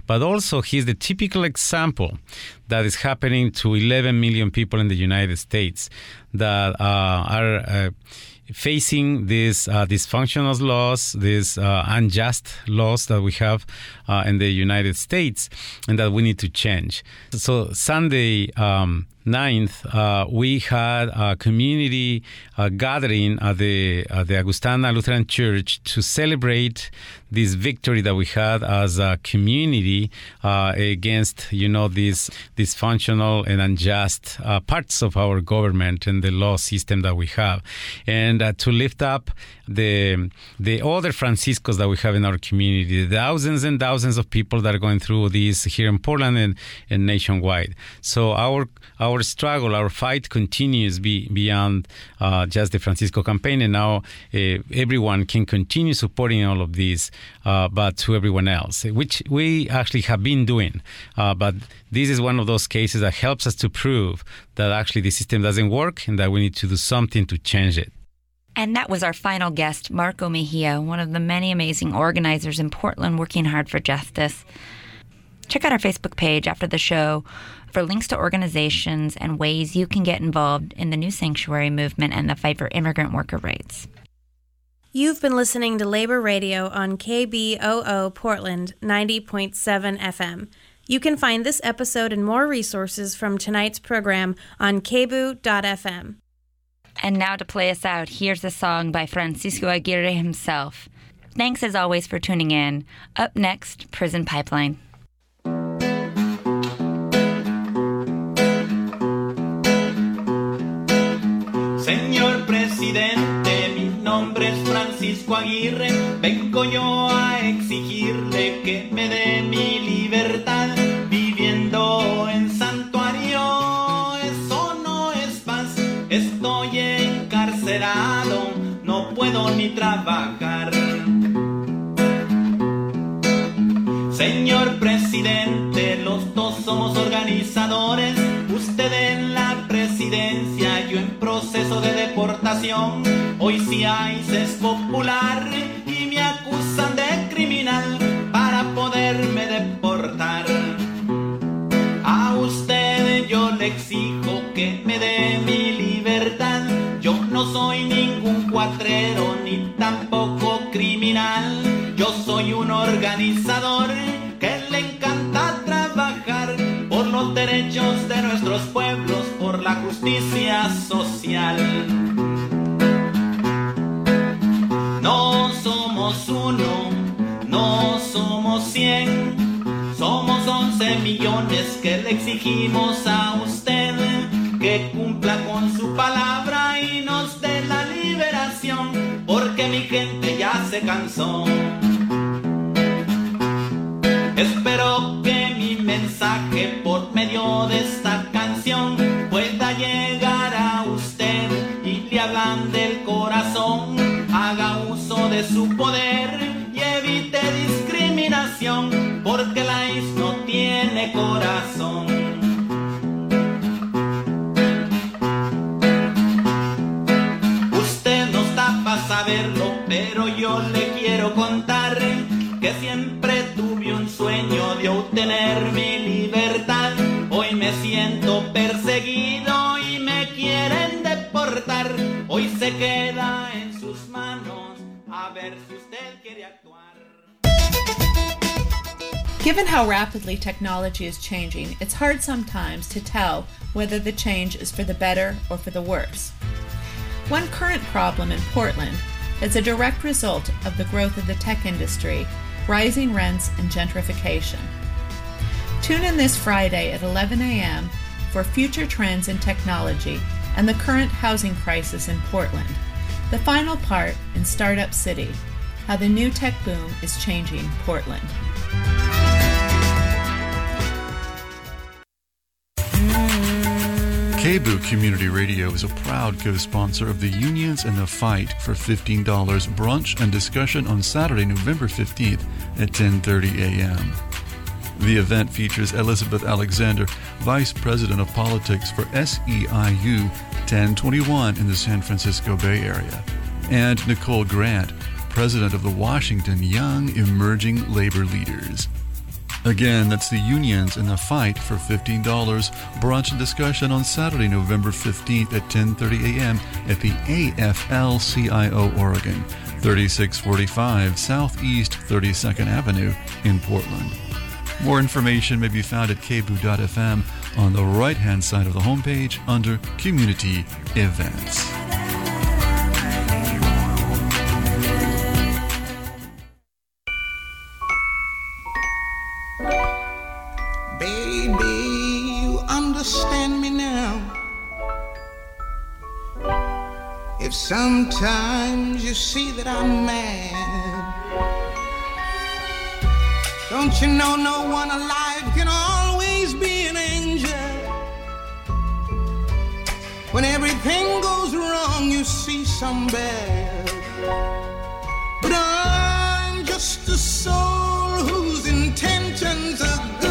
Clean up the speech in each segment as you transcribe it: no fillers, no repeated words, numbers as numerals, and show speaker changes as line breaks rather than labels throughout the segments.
but also he's the typical example that is happening to 11 million people in the United States that are facing these dysfunctional laws, these unjust laws that we have in the United States, and that we need to change. So Sunday 9th, we had a community gathering at the Augustana Lutheran Church to celebrate this victory that we had as a community against, these dysfunctional and unjust parts of our government and the law system that we have, and to lift up the other Franciscos that we have in our community, the thousands and thousands of people that are going through this here in Portland and nationwide. So our struggle, our fight continues beyond just the Francisco campaign, and now everyone can continue supporting all of this, but to everyone else, which we actually have been doing. But this is one of those cases that helps us to prove that actually the system doesn't work and that we need to do something to change it.
And that was our final guest, Marco Mejia, one of the many amazing organizers in Portland working hard for justice. Check out our Facebook page after the show for links to organizations and ways you can get involved in the New Sanctuary movement and the fight for immigrant worker rights.
You've been listening to Labor Radio on KBOO Portland 90.7 FM. You can find this episode and more resources from tonight's program on kboo.fm.
And now to play us out, here's a song by Francisco Aguirre himself. Thanks as always for tuning in. Up next, Prison Pipeline.
Señor presidente, mi nombre es Francisco Aguirre. Vengo yo a exigirle que me dé mi libertad. Viviendo en santuario, eso no es paz. Estoy encarcelado, no puedo ni trabajar. Señor presidente, los dos somos organizadores. Usted en la presidencia, yo en proceso de deportación. Hoy sí hay es popular y me acusan de criminal para poderme deportar. A usted yo le exijo que me dé mi libertad. Yo no soy ningún cuatrero ni tampoco criminal. Yo soy un organizador que le encanta trabajar por los derechos de nuestros pueblos, por la justicia social. No somos uno, no somos 100, somos 11 millones que le exigimos a usted que cumpla con su palabra y nos dé la liberación, porque mi gente ya se cansó. Espero que mi mensaje por medio de esta canción pueda llegar a usted y le hablan del corazón. Haga uso de su poder y evite discriminación, porque la ICE no tiene corazón. Usted no está para saberlo, pero yo le quiero contar que siempre tuve un sueño de obtener mi libertad. Hoy me siento perseguido y me quieren deportar. Hoy se queda en sus manos a ver si usted quiere actuar.
Given how rapidly technology is changing, it's hard sometimes to tell whether the change is for the better or for the worse. One current problem in Portland is a direct result of the growth of the tech industry, rising rents, and gentrification. Tune in this Friday at 11 a.m. for future trends in technology and the current housing crisis in Portland. The final part in Startup City, how the new tech boom is changing Portland.
KBOO Community Radio is a proud co-sponsor of the Unions in the Fight for $15 brunch and discussion on Saturday, November 15th at 10:30 a.m. The event features Elizabeth Alexander, Vice President of Politics for SEIU 1021 in the San Francisco Bay Area, and Nicole Grant, President of the Washington Young Emerging Labor Leaders. Again, that's the Unions in the Fight for $15. Brunch and discussion on Saturday, November 15th at 10:30 a.m. at the AFL-CIO Oregon, 3645 Southeast 32nd Avenue in Portland. More information may be found at kboo.fm on the right-hand side of the homepage under Community Events.
Understand me now. If sometimes you see that I'm mad, don't you know no one alive can always be an angel? When everything goes wrong, you see some bad. But I'm just a soul whose intentions are good.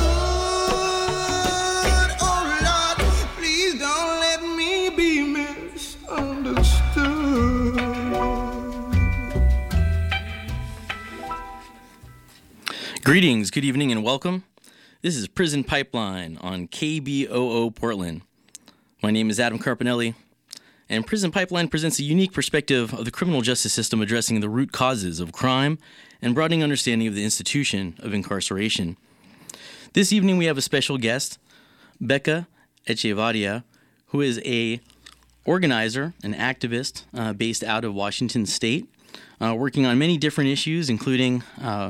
Greetings, good evening, and welcome. This is Prison Pipeline on KBOO Portland. My name is Adam Carpinelli, and Prison Pipeline presents a unique perspective of the criminal justice system addressing the root causes of crime and broadening understanding of the institution of incarceration. This evening we have a special guest, Becca Echevarria, who is a organizer, an activist based out of Washington State, working on many different issues, including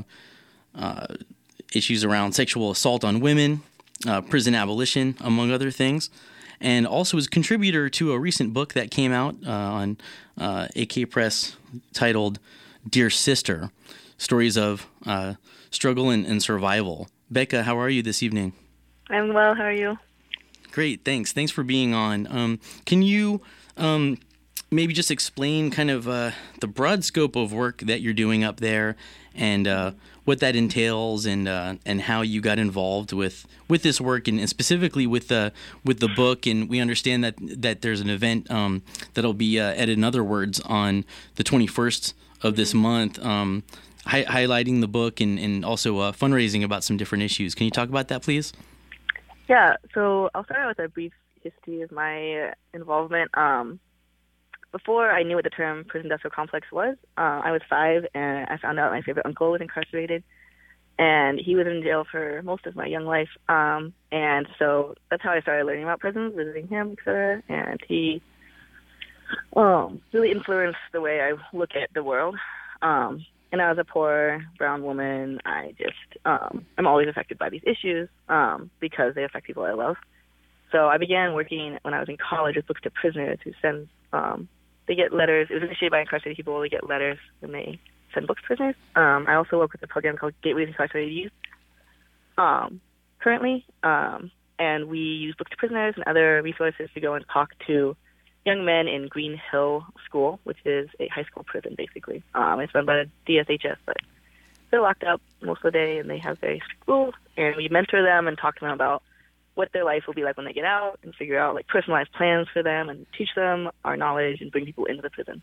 issues around sexual assault on women, prison abolition, among other things, and also is a contributor to a recent book that came out on AK Press titled Dear Sister, Stories of Struggle and Survival. Becca, how are you this evening?
I'm well. How are you?
Great, thanks. Thanks for being on. Can you maybe just explain kind of the broad scope of work that you're doing up there and what that entails and how you got involved with this work and specifically with the book? And we understand that there's an event that'll be at In Other Words on the 21st of this month, highlighting the book and also fundraising about some different issues. Can you talk about that, please?
Yeah, so I'll start out with a brief history of my involvement. Before I knew what the term prison industrial complex was, I was 5 and I found out my favorite uncle was incarcerated, and he was in jail for most of my young life. And so that's how I started learning about prisons, visiting him, etc. And he really influenced the way I look at the world. And as a poor brown woman, I just I'm always affected by these issues because they affect people I love. So I began working when I was in college with Books to Prisoners, who sends they get letters. It was initiated by incarcerated people. They get letters when they send books to prisoners. I also work with a program called Gateways Incarcerated Youth currently, and we use Books to Prisoners and other resources to go and talk to young men in Green Hill School, which is a high school prison, basically. It's run by the DSHS, but they're locked up most of the day, and they have very strict rules. And we mentor them and talk to them about what their life will be like when they get out, and figure out like personalized plans for them, and teach them our knowledge and bring people into the prison.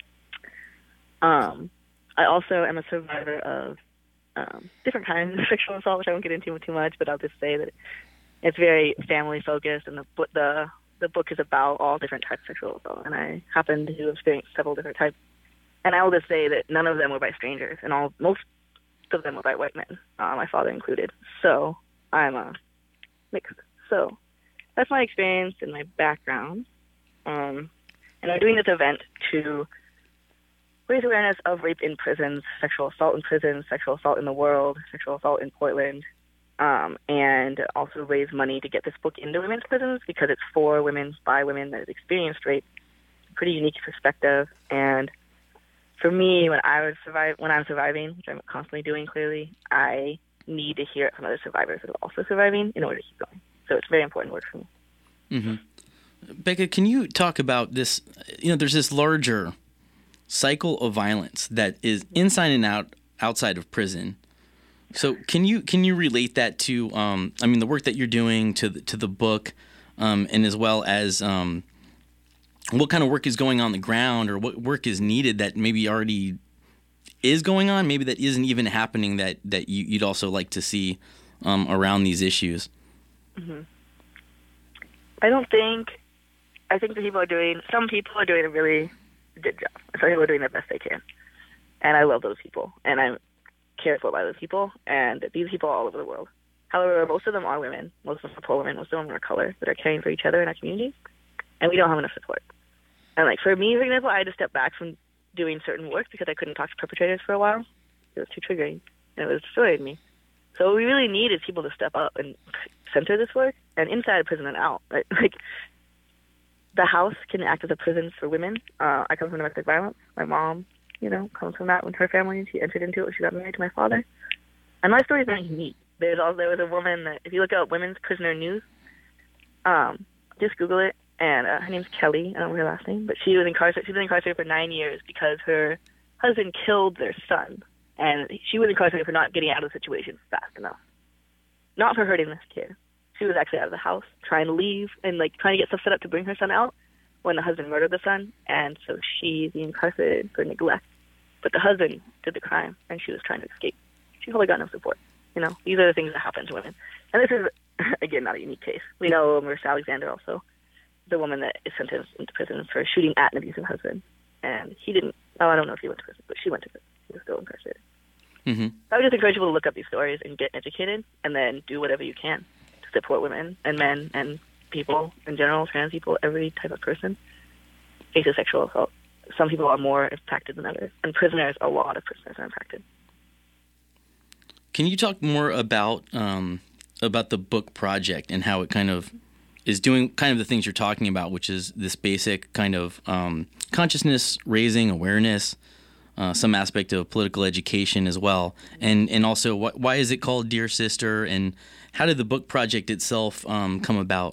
I also am a survivor of different kinds of sexual assault, which I won't get into too much, but I'll just say that it's very family focused, and the book is about all different types of sexual assault, and I happen to have experienced several different types. And I will just say that none of them were by strangers, and most of them were by white men, my father included. So I'm mixed. So that's my experience and my background. And I'm doing this event to raise awareness of rape in prisons, sexual assault in prisons, sexual assault in the world, sexual assault in Portland, and also raise money to get this book into women's prisons because it's for women, by women that have experienced rape. It's a pretty unique perspective. And for me, when I'm surviving, which I'm constantly doing clearly, I need to hear it from other survivors that are also surviving in order to keep going. So it's very important work for me.
Mm-hmm. Becca, can you talk about this? There's this larger cycle of violence that is inside and outside of prison. So can you relate that to the work that you're doing to the book, and as well as what kind of work is going on the ground, or what work is needed that maybe already is going on, maybe that isn't even happening that you'd also like to see around these issues?
Mm-hmm. I think that some people are doing a really good job. Some people are doing the best they can. And I love those people. And I'm careful by those people. And these people are all over the world. However, most of them are women. Most of them are poor women. Most of them are color that are caring for each other in our community. And we don't have enough support. And like for me, for example, I had to step back from doing certain work because I couldn't talk to perpetrators for a while. It was too triggering. And it was destroying me. So what we really need is people to step up and center this work. And inside prison and out. Like the house can act as a prison for women. I come from domestic violence. My mom, comes from that when her family, she entered into it when she got married to my father. And my story is very unique. There was a woman that, if you look up Women's Prisoner News, just Google it, and her name's Kelly. I don't know her last name, but she was incarcerated. She's been incarcerated for 9 years because her husband killed their son, and she was incarcerated for not getting out of the situation fast enough. Not for hurting this kid. She was actually out of the house, trying to leave, and trying to get stuff set up to bring her son out when the husband murdered the son, and so she's incarcerated for neglect. But the husband did the crime, and she was trying to escape. She probably got no support. These are the things that happen to women. And this is, again, not a unique case. We know Marissa Alexander also, the woman that is sentenced into prison for shooting at an abusive husband. And he didn't, I don't know if he went to prison, but she went to prison. She was still incarcerated. Mm-hmm. I would just encourage people to look up these stories and get educated, and then do whatever you can to support women and men and people in general, trans people, every type of person faces sexual assault. Some people are more impacted than others. And prisoners, a lot of prisoners are impacted.
Can you talk more about the book project and how it kind of is doing kind of the things you're talking about, which is this basic kind of consciousness raising, awareness, some aspect of political education as well, and also why is it called Dear Sister, and how did the book project itself come about?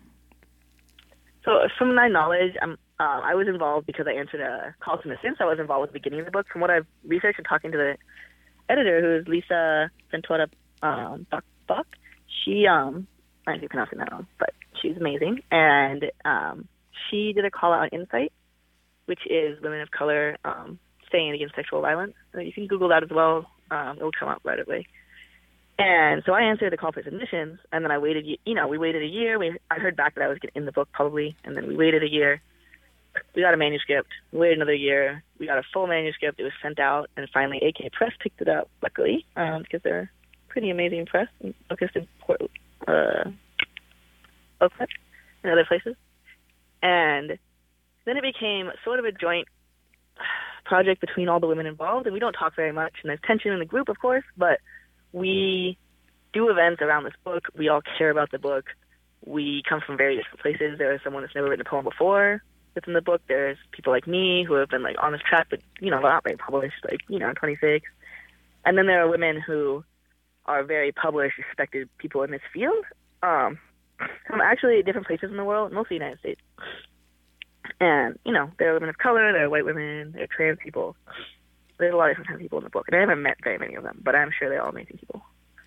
So from my knowledge, I was involved because I answered a call to assistance. I was involved with the beginning of the book. From what I've researched and talking to the editor, who is Lisa Ventura Buck, she, I might be pronouncing that wrong, but she's amazing. And she did a call out on Insight, which is women of color staying against sexual violence. You can Google that as well. It will come up right away. And so I answered the call for submissions, and then I waited, we waited a year. I heard back that I was in the book probably, and then we waited a year. We got a manuscript. We waited another year. We got a full manuscript. It was sent out, and finally AK Press picked it up, luckily, because they're pretty amazing press, focused in Oakland and other places. And then it became sort of a joint project between all the women involved, and we don't talk very much, and there's tension in the group, of course, but we do events around this book. We all care about the book. We come from very different places. There is someone that's never written a poem before that's in the book. There's people like me who have been on this track, but not very published, 26. And then there are women who are very published, respected people in this field. From actually different places in the world, mostly the United States. And there are women of color, there are white women, there are trans people. There's a lot of different kinds of people in the book, and I haven't met very many of them, but I'm sure they're all amazing people.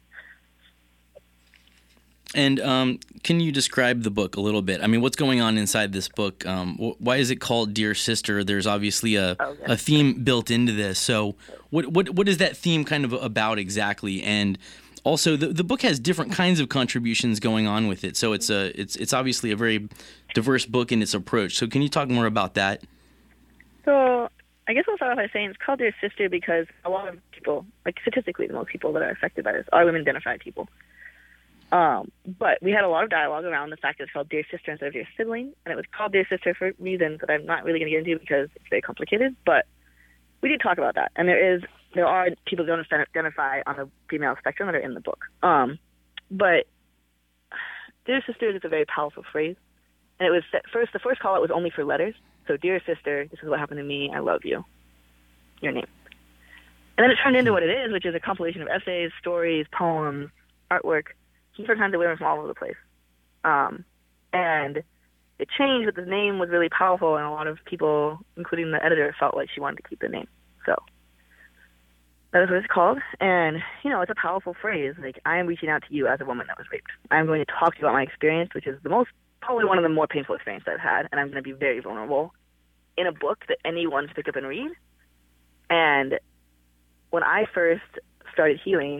And can you describe the book a little bit? I mean, what's going on inside this book? Why is it called Dear Sister? There's obviously a theme built into this. So what is that theme kind of about exactly? And also, the book has different kinds of contributions going on with it. So it's obviously a very diverse book in its approach. So can you talk more about that?
So I guess I'll start off by saying it's called Dear Sister because a lot of people, statistically, the most people that are affected by this are women-identified people. But we had a lot of dialogue around the fact that it's called Dear Sister instead of Dear Sibling, and it was called Dear Sister for reasons that I'm not really going to get into because it's very complicated, but we did talk about that. And there are people who don't identify on the female spectrum that are in the book. But Dear Sister is a very powerful phrase, and it was the first call out was only for letters. So, Dear Sister, this is what happened to me, I love you, your name. And then it turned into what it is, which is a compilation of essays, stories, poems, artwork, different kinds of women from all over the place. And it changed, but the name was really powerful, and a lot of people, including the editor, felt like she wanted to keep the name. So that is what it's called. And, it's a powerful phrase. I am reaching out to you as a woman that was raped. I'm going to talk to you about my experience, which is probably one of the more painful experiences I've had, and I'm going to be very vulnerable in a book that anyone should pick up and read. And when I first started healing,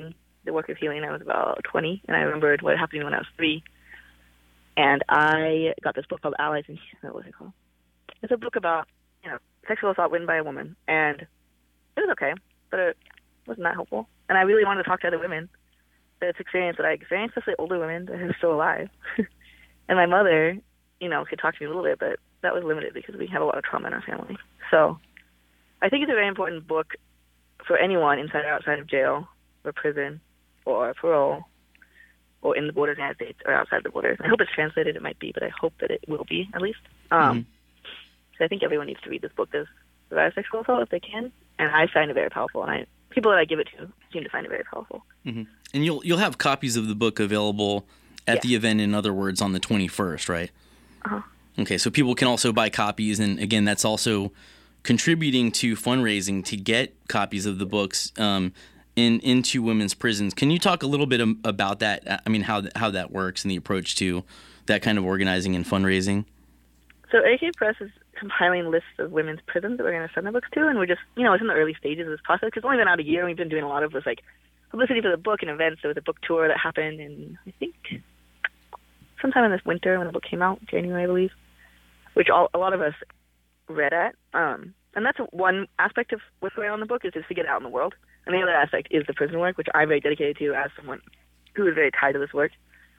the work of healing. I was about 20, and I remembered what happened to me when I was 3. And I got this book called Allies in... What was it called? It's a book about, sexual assault written by a woman. And it was okay, but it wasn't that helpful. And I really wanted to talk to other women this experience that I experienced, especially older women that are still alive. And my mother, could talk to me a little bit, but that was limited because we have a lot of trauma in our family. So I think it's a very important book for anyone inside or outside of jail or prison or parole or in the borders of the United States or outside the borders. I hope it's translated. It might be, but I hope that it will be, at least. So I think everyone needs to read this book, This Survive Sexual Assault, if they can. And I find it very powerful, and people that I give it to seem to find it very powerful.
Mm-hmm. And you'll have copies of the book available at the event, in other words, on the 21st, right?
Uh-huh.
Okay, so people can also buy copies, and again, that's also contributing to fundraising to get copies of the books into women's prisons. Can you talk a little bit about that? I mean, how that works and the approach to that kind of organizing and fundraising?
So AK Press is compiling lists of women's prisons that we're going to send the books to, and we're just, it's in the early stages of this process because it's only been out a year, and we've been doing a lot of this, publicity for the book and events. There was a book tour that happened in, I think, sometime in this winter when the book came out, January, I believe, which a lot of us read at. And that's one aspect of what's going on in the book is just to get it out in the world. And the other aspect is the prison work, which I'm very dedicated to as someone who is very tied to this work.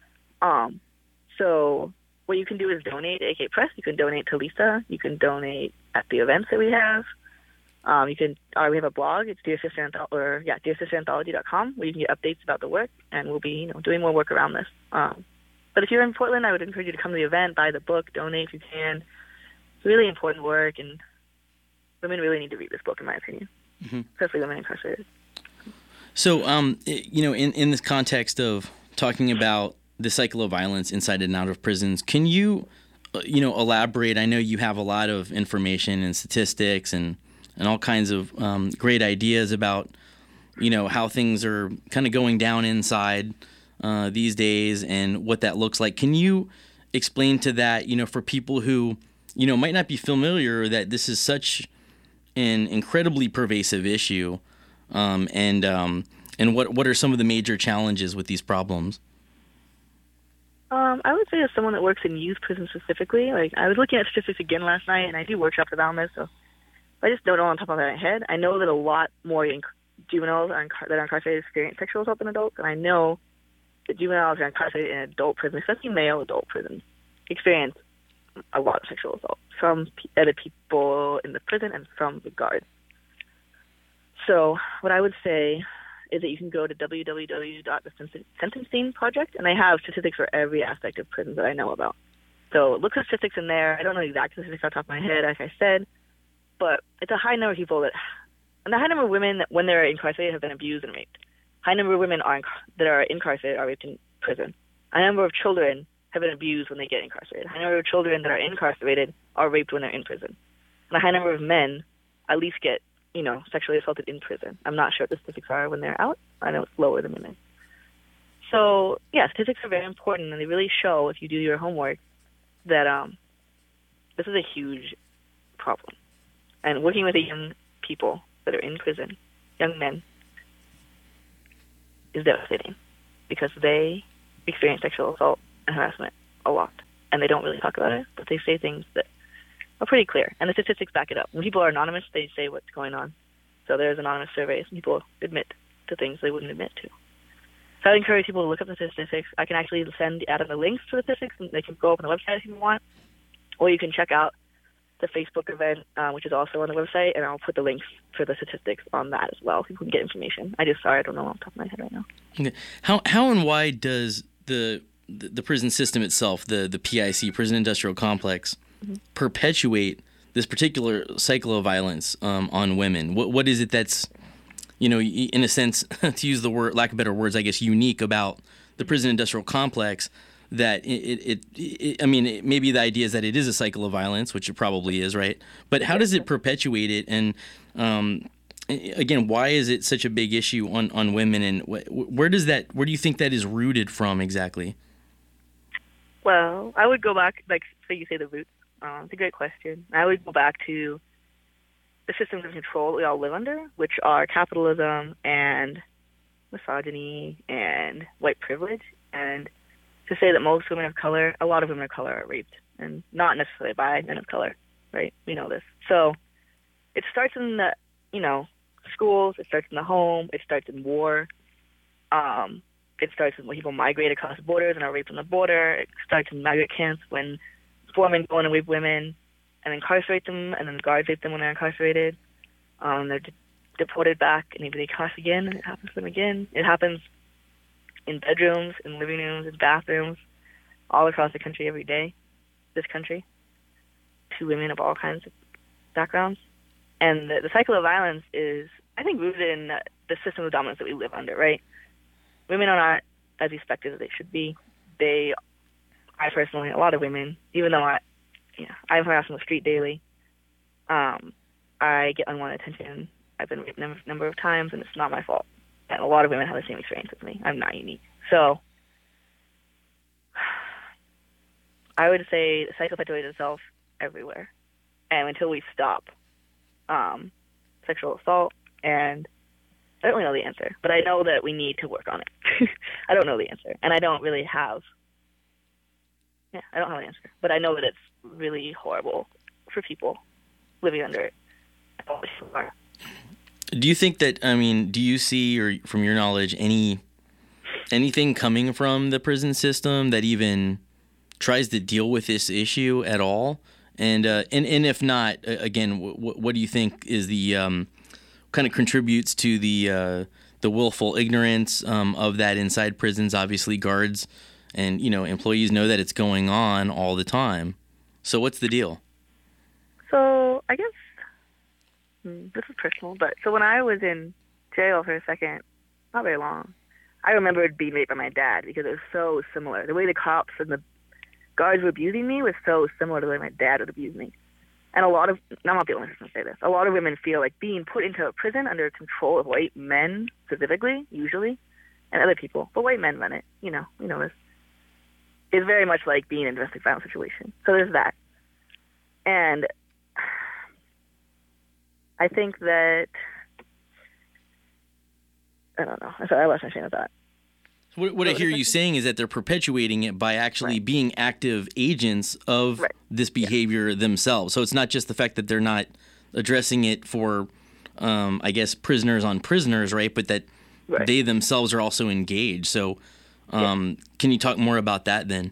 So what you can do is donate to AK Press. You can donate to Lisa. You can donate at the events that we have. We have a blog. It's dearsisteranthology.com, where you can get updates about the work, and we'll be, doing more work around this. But if you're in Portland, I would encourage you to come to the event, buy the book, donate if you can. It's really important work, and women really need to read this book, in my opinion, especially women incarcerated.
So, in this context of talking about the cycle of violence inside and out of prisons, can you, elaborate? I know you have a lot of information and statistics and all kinds of great ideas about, how things are kind of going down inside these days and what that looks like. Can you explain to that, for people who, might not be familiar that this is such an incredibly pervasive issue, and what are some of the major challenges with these problems?
I would say as someone that works in youth prison specifically, I was looking at statistics again last night, and I do workshops around this, so I just don't know on top of my head. I know that a lot more juveniles that are incarcerated experience sexual assault than adults, and I know that juveniles that are incarcerated in adult prison, especially male adult prisons, experience a lot of sexual assault from other people in the prison and from the guards. So what I would say is that you can go to www.thesentencing project, and they have statistics for every aspect of prisons that I know about. So look for statistics in there. I don't know the exact statistics off the top of my head, like I said, but it's a high number of people and a high number of women that when they're incarcerated have been abused and raped. High number of women that are incarcerated are raped in prison. A high number of children have been abused when they get incarcerated. A high number of children that are incarcerated are raped when they're in prison. And a high number of men at least get, sexually assaulted in prison. I'm not sure what the statistics are when they're out. I know it's lower than women. So, yeah, statistics are very important, and they really show, if you do your homework, that this is a huge problem. And working with the young people that are in prison, young men, is devastating because they experience sexual assault and harassment a lot, and they don't really talk about it, but they say things that are pretty clear, and the statistics back it up. When people are anonymous, they say what's going on. So there's anonymous surveys, and people admit to things they wouldn't admit to. So I would encourage people to look up the statistics. I can actually send Adam the links to the statistics, and they can go up on the website if you want, or you can check out the Facebook event, which is also on the website, and I'll put the links for the statistics on that as well. People can get information. I don't know off the top of my head right now.
Okay. How and why does the prison system itself, the PIC, Prison Industrial Complex, perpetuate this particular cycle of violence on women? What is it that's, in a sense, to use the word, lack of better words, I guess, unique about the Prison Industrial Complex? That maybe the idea is that it is a cycle of violence, which it probably is, right? But how does it perpetuate it? And again, why is it such a big issue on women? And where do you think that is rooted from exactly?
Well, I would go back, so you say the roots. It's a great question. I would go back to the systems of control that we all live under, which are capitalism and misogyny and white privilege, and to say that most women of color, a lot of women of color are raped, and not necessarily by men of color, right? We know this. So it starts in the, schools, it starts in the home, it starts in war. It starts when people migrate across borders and are raped on the border. It starts in migrant camps when foremen go in and rape women and incarcerate them, and then the guards rape them when they're incarcerated. They're deported back, and maybe they cross again, and it happens to them again. It happens in bedrooms, in living rooms, in bathrooms, all across the country every day, this country, to women of all kinds of backgrounds. And the cycle of violence is, I think, rooted in the system of dominance that we live under, right? Women are not as respected as they should be. I personally, a lot of women, even though I'm harassed on the street daily, I get unwanted attention. I've been raped a number of times, and it's not my fault. And a lot of women have the same experience as me. I'm not unique. So I would say the cycle perpetuates itself everywhere. And until we stop sexual assault, and I don't really know the answer, but I know that we need to work on it. I don't know the answer, and I don't really have an answer. But I know that it's really horrible for people living under it.
Do you think that, do you see, or from your knowledge, anything coming from the prison system that even tries to deal with this issue at all? And if not, again, what do you think is the kind of contributes to the willful ignorance of that inside prisons? Obviously, guards and employees know that it's going on all the time. So what's the deal?
So I guess this is personal, but so when I was in jail for a second, not very long, I remembered being raped by my dad because it was so similar. The way the cops and the guards were abusing me was so similar to the way my dad would abuse me. And I'm not the only person to say this, a lot of women feel like being put into a prison under control of white men, specifically, usually, and other people, but white men run it, we know this, is very much like being in a domestic violence situation. So there's that. And I think that, I don't know. Sorry, I lost my train of thought.
What I hear you saying is that they're perpetuating it by actually being active agents of this behavior themselves. So it's not just the fact that they're not addressing it for, I guess, prisoners on prisoners, right? But that they themselves are also engaged. So can you talk more about that then?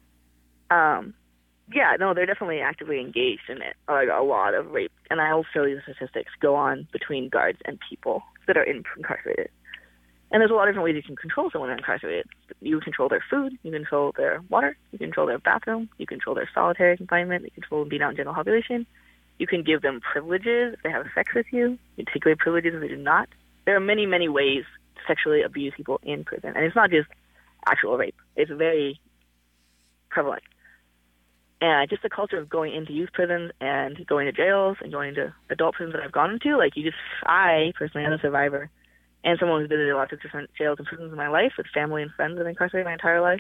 Yeah, no, they're definitely actively engaged in it. Like a lot of rape, and I'll show you the statistics go on between guards and people that are incarcerated. And there's a lot of different ways you can control someone incarcerated. You control their food, you control their water, you control their bathroom, you control their solitary confinement, you control them being out in general population. You can give them privileges if they have sex with you. You take away privileges if they do not. There are many, many ways to sexually abuse people in prison. And it's not just actual rape. It's very prevalent. And just the culture of going into youth prisons and going to jails and going into adult prisons that I've gone into, I personally, as a survivor, and someone who's visited lots of different jails and prisons in my life with family and friends that have been incarcerated my entire life,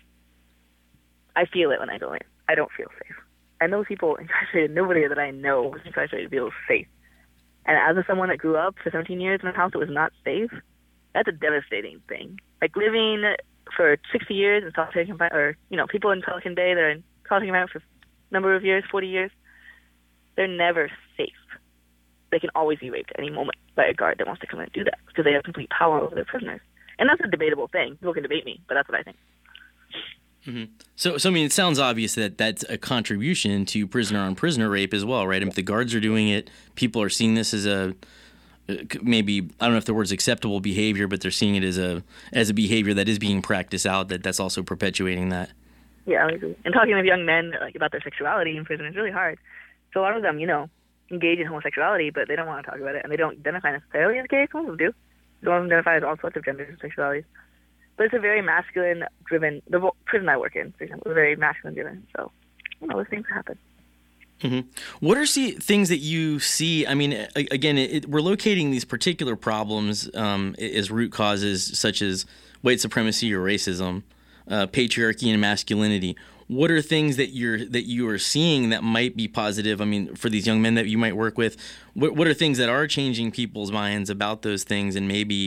I feel it when I go in. I don't feel safe. I know people incarcerated. Nobody that I know who's incarcerated feels safe. And as someone that grew up for 17 years in a house that was not safe, that's a devastating thing. Like living for 60 years in solitary confinement, or, people in Pelican Bay that are in solitary confinement for a number of years, 40 years, they're never safe. They can always be raped at any moment by a guard that wants to come in and do that because they have complete power over their prisoners. And that's a debatable thing. People can debate me, but that's what I think.
Mm-hmm. So it sounds obvious that that's a contribution to prisoner-on-prisoner rape as well, right? If the guards are doing it, people are seeing this as maybe, I don't know if the word's acceptable behavior, but they're seeing it as a behavior that is being practiced out, that's also perpetuating that.
Yeah, I agree. And talking with young men about their sexuality in prison is really hard. So a lot of them, engage in homosexuality, but they don't want to talk about it, and they don't identify necessarily as gay. Some of them do. Some of them identify as all sorts of genders and sexualities. But it's a very masculine-driven, the prison I work in, for example, is very masculine-driven. So, those things happen.
Mm-hmm. What are things that you see? I mean, again, we're locating these particular problems as root causes, such as white supremacy or racism, patriarchy and masculinity. What are things that you are seeing that might be positive? I mean, for these young men that you might work with, what are things that are changing people's minds about those things and maybe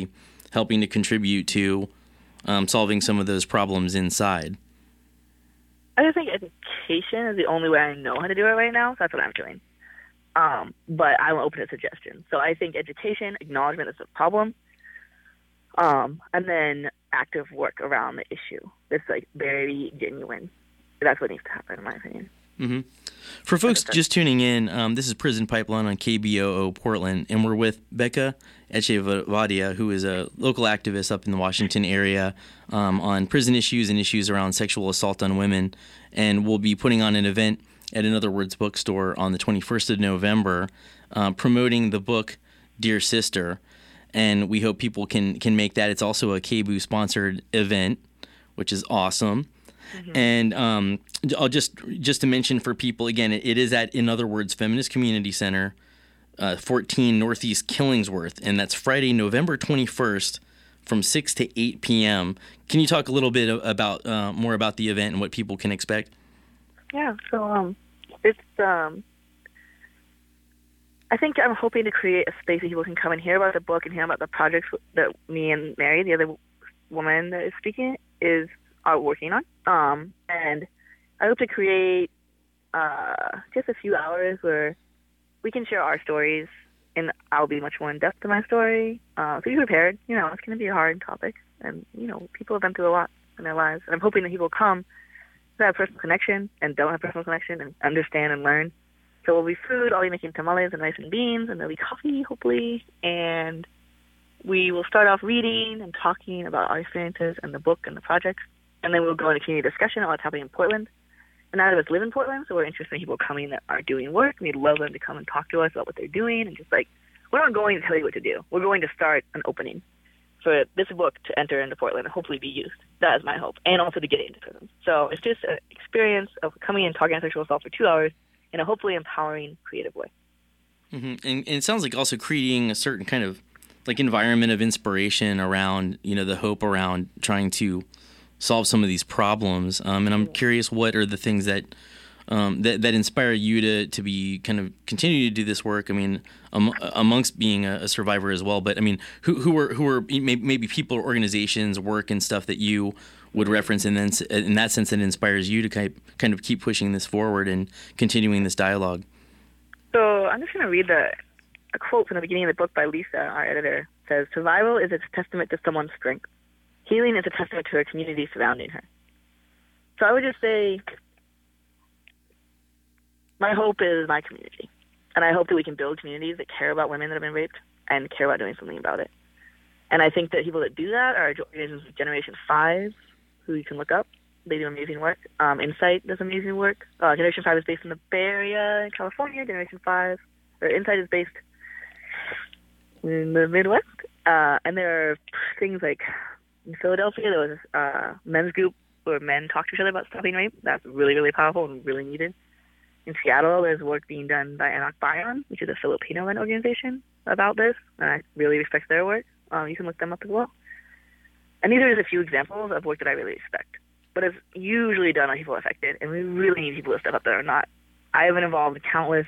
helping to contribute to solving some of those problems inside?
I just think education is the only way I know how to do it right now, so that's what I'm doing. But I'm open to suggestions. So I think education, acknowledgement is a problem, and then active work around the issue. It's like very genuine. That's what needs to happen, in my opinion.
Mm-hmm. For folks just tuning in, this is Prison Pipeline on KBOO Portland, and we're with Becca Echevarria, who is a local activist up in the Washington area on prison issues and issues around sexual assault on women. And we'll be putting on an event at Another Words bookstore on the 21st of November promoting the book Dear Sister. And we hope people can make that. It's also a KBOO-sponsored event, which is awesome. Mm-hmm. And I'll just to mention for people, again, it is at In Other Words Feminist Community Center, 14 Northeast Killingsworth, and that's Friday, November 21st from 6 to 8 p.m. Can you talk a little bit about more about the event and what people can expect?
Yeah, so it's I think I'm hoping to create a space where people can come and hear about the book and hear about the projects that me and Mary, the other woman that is speaking, are working on. And I hope to create just a few hours where we can share our stories, and I'll be much more in-depth in my story. So be prepared. It's going to be a hard topic, and, people have been through a lot in their lives. And I'm hoping that people come who have personal connection and don't have personal connection and understand and learn. So there'll be food. I'll be making tamales and rice and beans, and there'll be coffee, hopefully. And we will start off reading and talking about our experiences and the book and the projects. And then we'll go into community discussion on what's happening in Portland. And none of us live in Portland, so we're interested in people coming that are doing work. We'd love them to come and talk to us about what they're doing. And just we're not going to tell you what to do. We're going to start an opening for this book to enter into Portland and hopefully be used. That is my hope. And also to get it into prison. So it's just an experience of coming and talking about sexual assault for 2 hours in a hopefully empowering, creative way.
Mm-hmm. And it sounds like also creating a certain kind of environment of inspiration around, the hope around trying to solve some of these problems. And I'm curious, what are the things that that inspire you to be kind of continue to do this work? I mean, amongst being a survivor as well, but I mean, who are maybe people or organizations, work and stuff that you would reference, and then in that sense that inspires you to kind of keep pushing this forward and continuing this dialogue?
So I'm just going to read a quote from the beginning of the book by Lisa, our editor. It says, "Survival is a testament to someone's strength. Healing is a testament to her community surrounding her." So I would just say my hope is my community. And I hope that we can build communities that care about women that have been raped and care about doing something about it. And I think that people that do that are organizations like Generation 5, who you can look up. They do amazing work. Insight does amazing work. Generation 5 is based in the Bay Area in California. Insight is based in the Midwest. And there are things like in Philadelphia, there was a men's group where men talk to each other about stopping rape. That's really, really powerful and really needed. In Seattle, there's work being done by Anak Bayan, which is a Filipino-run organization, about this, and I really respect their work. You can look them up as well. And these are just a few examples of work that I really respect. But it's usually done on people affected, and we really need people to step up that are not. I have been involved in countless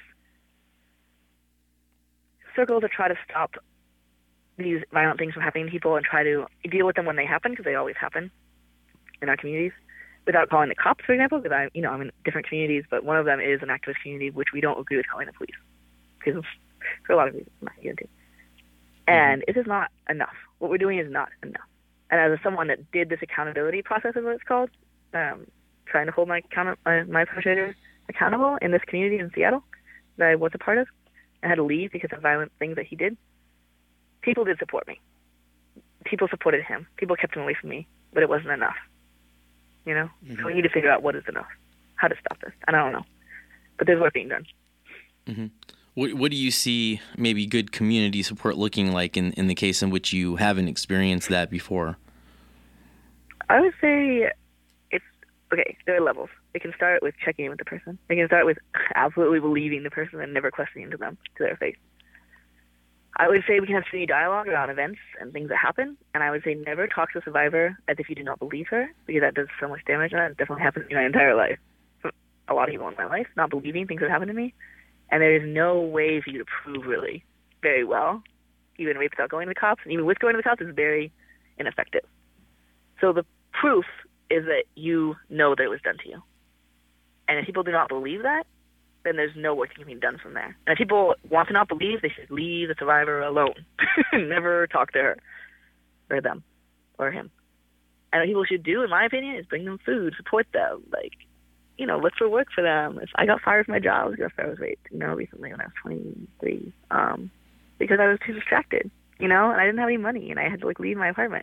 circles to try to stop these violent things from happening to people and try to deal with them when they happen, because they always happen in our communities, without calling the cops, for example, because I'm in different communities, but one of them is an activist community, which we don't agree with calling the police, because for a lot of reasons I'm not going to get into. And it is not enough. What we're doing is not enough. And as someone that did this accountability process, is what it's called, trying to hold my perpetrators accountable in this community in Seattle that I was a part of, I had to leave because of violent things that he did. People did support me. People supported him. People kept him away from me, but it wasn't enough. Mm-hmm. So we need to figure out what is enough, how to stop this. And I don't know, but there's work being done.
Mm-hmm. What do you see maybe good community support looking like in the case in which you haven't experienced that before?
I would say there are levels. It can start with checking in with the person. It can start with absolutely believing the person and never questioning to their face. I would say we can have community dialogue around events and things that happen, and I would say never talk to a survivor as if you do not believe her, because that does so much damage, and that definitely happens in my entire life. A lot of people in my life, not believing things that happen to me, and there is no way for you to prove really very well. even rape without going to the cops, and even with going to the cops, is very ineffective. So the proof is that you know that it was done to you. And if people do not believe that, then there's no work that can be done from there. And if people want to not believe, they should leave the survivor alone. Never talk to her or them or him. And what people should do, in my opinion, is bring them food, support them, like, you know, look for work for them. If I got fired from my job because I was raped, you know, recently when I was 23, because I was too distracted, you know, and I didn't have any money, and I had to, like, leave my apartment.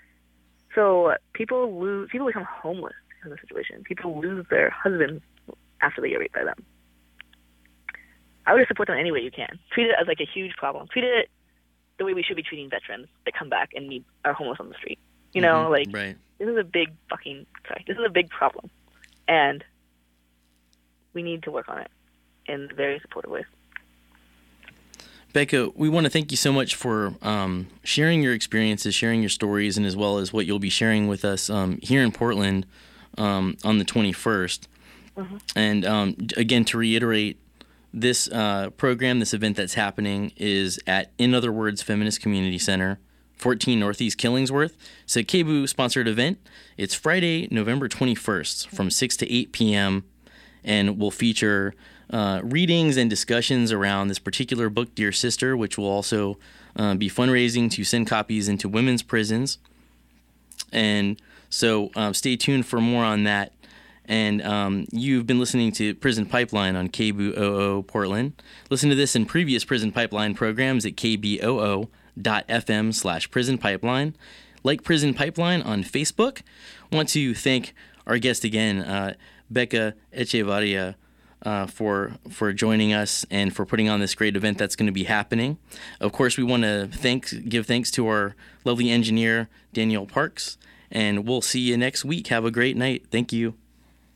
So people become homeless because of the situation. People lose their husbands after they get raped by them. I would just support them any way you can. Treat it as, like, a huge problem. Treat it the way we should be treating veterans that come back and are homeless on the street. You know, like,
right.
This is a big problem. And we need to work on it in very supportive ways.
Becca, we want to thank you so much for sharing your experiences, sharing your stories, and as well as what you'll be sharing with us here in Portland on the 21st. Mm-hmm. And again, to reiterate, this program, this event that's happening is at In Other Words Feminist Community Center, 14 Northeast Killingsworth. It's a KBOO-sponsored event. It's Friday, November 21st from 6 to 8 p.m., and will feature readings and discussions around this particular book, Dear Sister, which will also be fundraising to send copies into women's prisons. And so stay tuned for more on that. And you've been listening to Prison Pipeline on KBOO Portland. Listen to this and previous Prison Pipeline programs at kboo.fm/Prison Pipeline. Like Prison Pipeline on Facebook. Want to thank our guest again, Becca Echevarria, for joining us and for putting on this great event that's going to be happening. Of course, we want to give thanks to our lovely engineer, Danielle Parks, and we'll see you next week. Have a great night. Thank you.